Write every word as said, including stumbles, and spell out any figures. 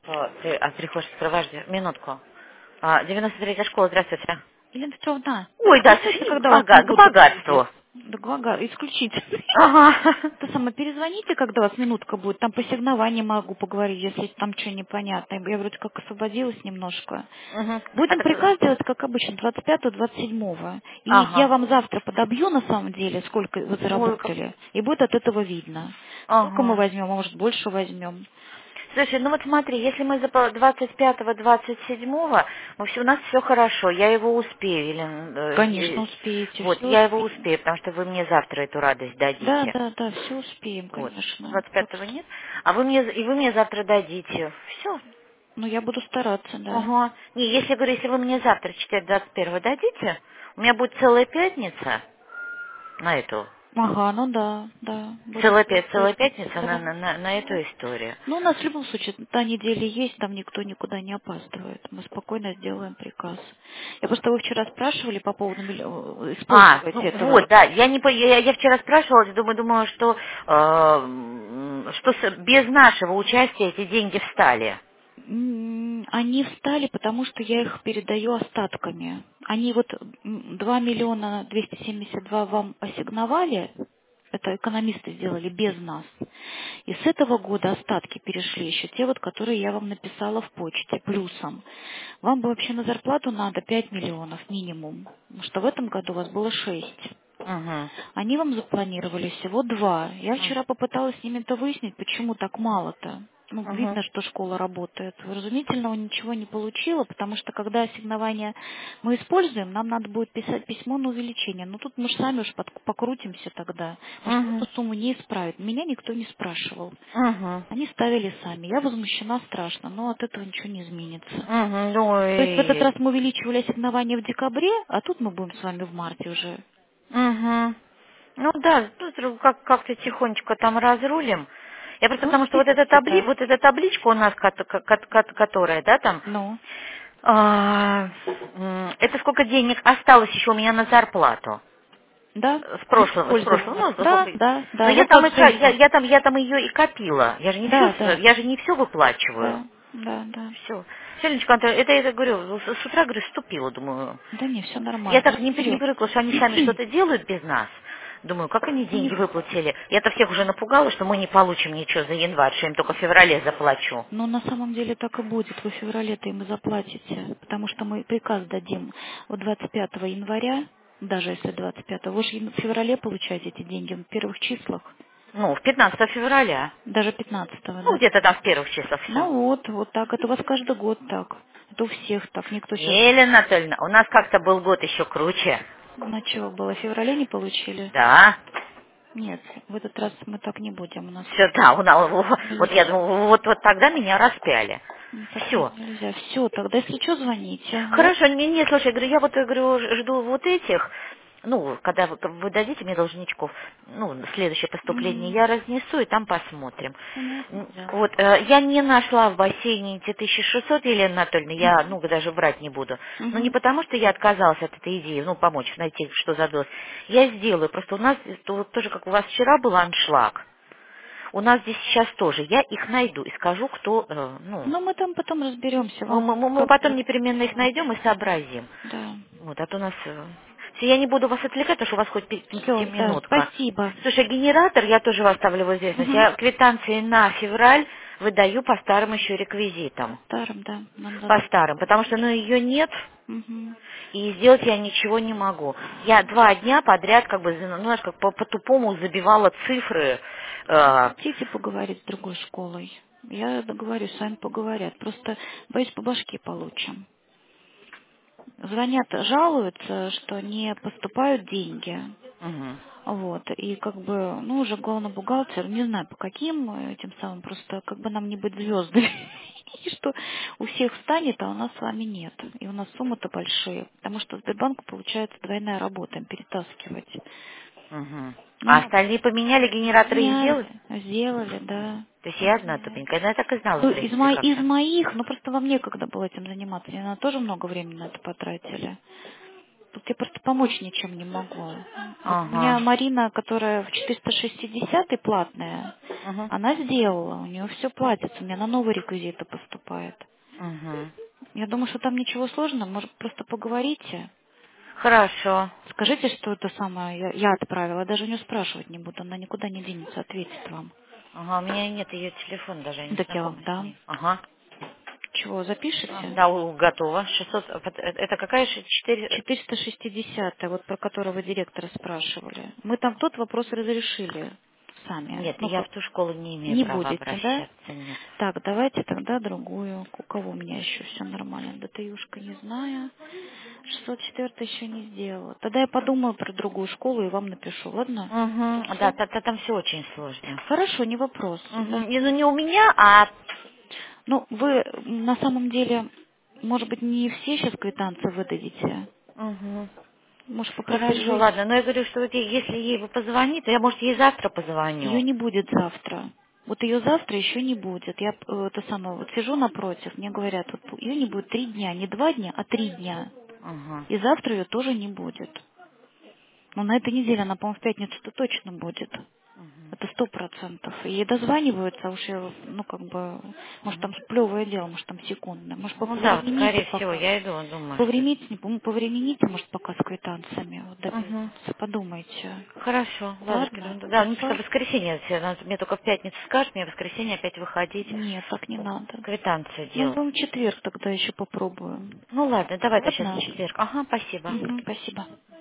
О, ты, а ты приходишь, скрываешь дверь? Минутку. А, девяносто третья школа, здравствуйте. Елена Петровна, Ой, да, приходите, слушай, к, когда у вас бога- к минутка богатству. будет. Да, глагол, исключительно. Ага. То самое, перезвоните, когда у вас минутка будет. Там по сигнованию могу поговорить, если там что непонятно. Я вроде как освободилась немножко. Мгм. А Будем так, приказ делать, как обычно, двадцать пятого двадцать седьмого. И я ага. вам завтра подобью, на самом деле, сколько вы Ой, как... заработали. И будет от этого видно. Сколько мы Ага. возьмем, а может больше возьмем. Слушай, ну вот смотри, если мы за двадцать пятого двадцать седьмого, мы все, у нас все хорошо, я его успею, или, э, Конечно, э, успеете, вот, все я его успеем. успею, потому что вы мне завтра эту радость Да, дадите. да, да, все успеем, Вот, конечно. двадцать Вот. пятого нет, а вы мне, и вы мне завтра дадите. Все. Ну, я буду стараться, да. Ага. Не, если, говорю, если вы мне завтра читать двадцать первого дадите, у меня будет целая пятница на эту. Ага, ну да, да, будет Целая, целая пя- целая пятница, пятница на, да. на, на, на эту историю. Ну, у нас в любом случае та неделя есть, там никто никуда не опаздывает. Мы спокойно сделаем приказ. Я просто вы вчера спрашивали по поводу миллио- А, использовать ну этого. вот, да, я не по- я, я вчера спрашивала, думаю, думаю, что, э, м, что с- без нашего участия эти деньги встали. М, Они встали, потому что я их передаю остатками. Они вот м, два миллиона двести семьдесят два вам ассигновали, это экономисты сделали без нас. И с этого года остатки перешли еще те вот, которые я вам написала в почте, плюсом. Вам бы вообще на зарплату надо пять миллионов минимум, потому что в этом году у вас было шесть. Угу. Они вам запланировали всего два. Я вчера попыталась с ними это выяснить, почему так мало-то. Ну, Угу. видно, что школа работает. Вразумительного ничего не получила, потому что когда ассигнования мы используем, нам надо будет писать письмо на увеличение. Ну, тут мы же сами уж под- покрутимся тогда. Может, Угу. эту сумму не исправить. Меня никто не спрашивал. Угу. Они ставили сами. Я возмущена страшно, но от этого ничего не изменится. Угу. Ну То есть в этот и... раз мы увеличивали ассигнования в декабре, а тут мы будем с вами в марте уже. Угу. Ну да, тут как- как-то тихонечко там разрулим. Я просто Ну, потому что вот эта успеете, табли, да. вот эта табличка у нас, кот- ко- ко- ко- которая, да, там, Ну, а, м, это сколько денег осталось еще у меня на зарплату да, с прошлого, с прошлого, неиспользованных. ну, Да, сколько- да, но да, я вот там от еще, я, жизни. я там, я там ее и копила, я же не все, Да, да, я же не все выплачиваю, да, да, да. все. Селенечка, Антон, это я говорю, с с утра, говорю, ступила, думаю, Да не, все я нормально, так все не, при- не вперед. привыкла, что они сами что-то делают без нас. Думаю, как они деньги выплатили? Я-то всех уже напугала, что мы не получим ничего за январь, что я им только в феврале заплачу. Но на самом деле так и будет. Вы в феврале-то им и заплатите, потому что мы приказ дадим вот двадцать пятого января, даже если двадцать пятого. Вы же в феврале получаете эти деньги в первых числах, Ну, в пятнадцатого февраля. даже пятнадцатого, Ну, да. где-то там в первых числах все. Ну вот, вот так. Это у вас каждый год так. Это у всех так. Никто сейчас... Елена Анатольевна, у нас как-то был год еще круче. На чего было? В феврале не получили? Да. Нет, в этот раз мы так не будем. У нас Все, да, у нас, вот я нельзя. думаю, вот, вот тогда меня распяли. Ну, так не- Все. нельзя. Все, тогда если что, звоните. Я... Хорошо, не, не, слушай, я говорю, я вот я говорю, ж- жду вот этих, ну, когда вы, вы дадите мне должничков, ну, следующее поступление Мгм. я разнесу, и там посмотрим. Понятно, М, да. Вот, э, я не нашла в бассейне эти тысяча шестьсот, Елена Анатольевна, я, Мгм. ну, даже врать не буду. Но не Мгм. потому, что я отказалась от этой идеи, ну, помочь найти, что за долг. Я сделаю, просто у нас, то- вот тоже, как у вас вчера был аншлаг, у нас здесь сейчас тоже, я их найду и скажу, кто, э, ну, Ну, мы там потом разберемся. мы, Вам мы- мы как потом будет непременно их удобно. найдем и сообразим. Да. Вот, а то у нас... э, всё, я не буду вас отвлекать, потому что у вас хоть пи- Все, да, пятиминутка. спасибо. Слушай, генератор, я тоже вас ставлю в известность. Мгм. Я квитанции на февраль выдаю по старым еще По реквизитам. старым, да, нам По надо. старым, потому что, ну, ее нет, Мгм. и сделать я ничего не могу. Я два дня подряд, как бы, ну, знаешь, как по- по-тупому забивала цифры. э, Хотите поговорить с другой школой? Я договорюсь, с вами поговорят. Просто, боюсь, по башке получим. Звонят, жалуются, что не поступают деньги. мгм. Вот, и как бы, ну, уже главный бухгалтер, не знаю, по каким э, этим самым, просто как бы нам не быть звездами. И что у всех станет, а у нас с вами нет. И у нас суммы-то большие, потому что Сбербанку получается двойная работа, им перетаскивать. Мгм. А Ну, остальные поменяли генераторы и меняли, сделали? сделали, да. То есть я одна Поменяли. тупенькая. Ну, я так и знала, в Ну, из, принципе, мо- из как-то. моих, ну просто вам некогда было этим заниматься, они на тоже много времени на это потратили. Тут я просто помочь ничем не могу. Вот у меня Ага. Марина, которая в четыреста шестидесятый платная, Угу. она сделала, у нее все платится, у меня на новые реквизиты поступает. Угу. Я думаю, что там ничего сложного, может, просто поговорите. Хорошо. Скажите, что это самое я, я отправила, я даже у нее спрашивать не буду, она никуда не денется, ответит вам. Ага, у меня нет ее телефона, даже я не Так я знакома вам с дам. ней. Ага. Чего, А, запишите? Да, у- готово. шестьсот. э, Это какая же? Четыре. четыреста шестьдесят, вот про которого директора спрашивали. Мы там тот вопрос разрешили сами. Нет, Ну, я как, в ту школу не имею не права будете, да? обращаться, нет. Так, давайте тогда другую. У кого у меня еще все нормально? Датаюшка не знаю. шестьсот четыре еще не сделала. Тогда я подумаю про другую школу и вам напишу, ладно? Угу. Да, Все. та- та- там все очень сложно. Хорошо, не вопрос. Угу. Да. Не, ну не у меня, а... Ну, вы м, на самом деле, может быть, не все сейчас квитанции выдадите. Угу. Может, попросить Хорошо, женщину. ладно. Но я говорю, что вот е- если ей бы позвонить, то я, может, ей завтра Ее позвоню. не будет завтра. Вот ее завтра еще не будет. Я э, это самое, вот сижу напротив, мне говорят, вот ее не будет три дня, не два дня, а три дня. Угу. И завтра ее тоже не будет. Но на этой неделе она, по-моему, в пятницу-то точно будет. Это сто процентов. И ей дозваниваются, а уж я, ну, как бы, может, там сплевое дело, может, там секундное. Может, Ну да, вот, повремените скорее всего, пока. я иду, думаю, что... Повремените, ну, повремените, может, пока с квитанциями. Вот до Угу. пятницы. Подумайте. Хорошо, ладно. Ладно? Да, ну просто в Хорошо? воскресенье, если она мне только в пятницу скажет, мне в воскресенье опять выходить, Нет, так не надо. квитанцию Ну, делать. будем в четверг тогда еще попробуем. Ну ладно, давай-то сейчас в Ладно? четверг. Ага, спасибо. Мгм, спасибо.